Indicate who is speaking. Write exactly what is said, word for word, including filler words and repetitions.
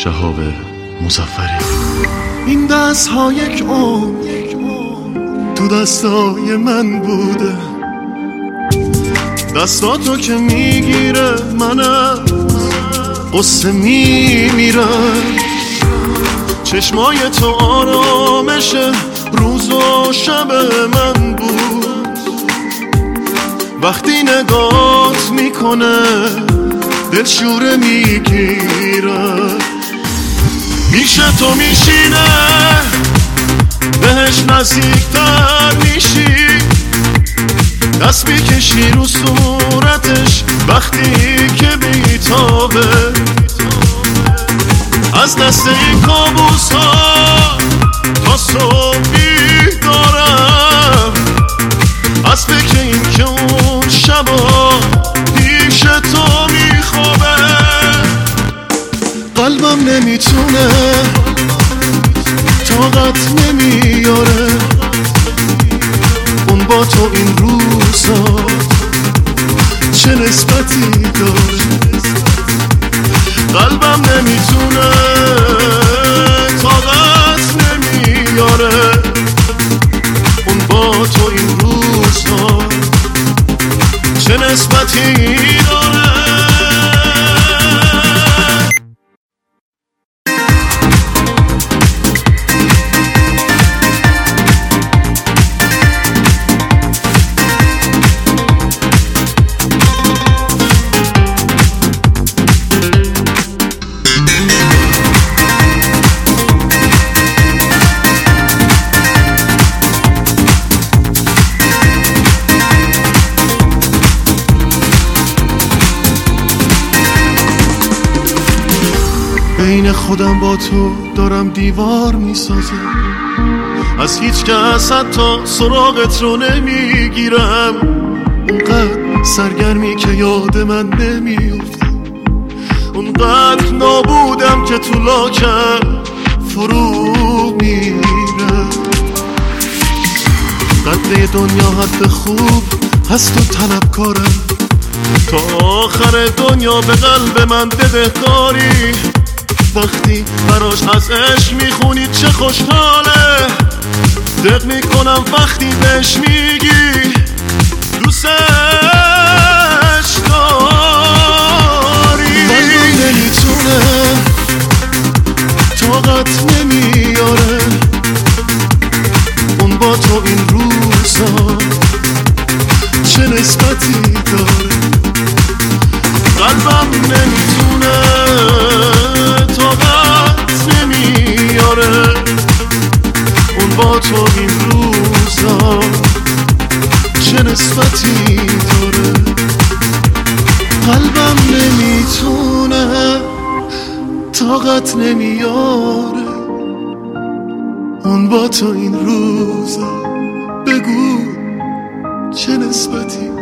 Speaker 1: شهاب مظفری.
Speaker 2: این دست ها یک عمر تو دستای من بوده، دستاتو که میگیره منم قصه میمیرم. چشمای تو آرامش روز و شب من بود، وقتی نگات میکنه دل شوره میگیره. پیش تو میشینه بهش نزدیکتر میشی، دست میکشی رو صورتش وقتی که بیتابه. از دست این کابوس ها تا صبح بیدارم، از فکر این که اون شبا پیش تو میخوابه. قلبم نمیتونه طاقت نمیاره اون با تو این روزا چه نسبتی داره. قلبم نمیتونه طاقت نمیاره اون با تو این روزا چه نسبتی داره. بین خودم با تو دارم دیوار میسازم، از هیچ کس حتی سراغت رو نمیگیرم. اونقدر سرگرمی که یاد من نمیفته، اونقدر نابودم که تو لاکم فرو میرم. قدر دنیا حد خوب هست و طلبکارم، تا آخر دنیا به قلب من بدهکاری. وقتی براش از عشق میخونی چه خوشحاله، دق میکنم وقتی بهش میگی دوستش داری. قلبم نمیتونه طاقت نمیاره اون با تو این روزا چه نسبتی داره. قلبم نمیتونه طاقت نمیاره اون با تو این روزا چه نسبتی داره. قلبم نمیتونه طاقت نمیاره اون با تو این روزا بگو چه نسبتی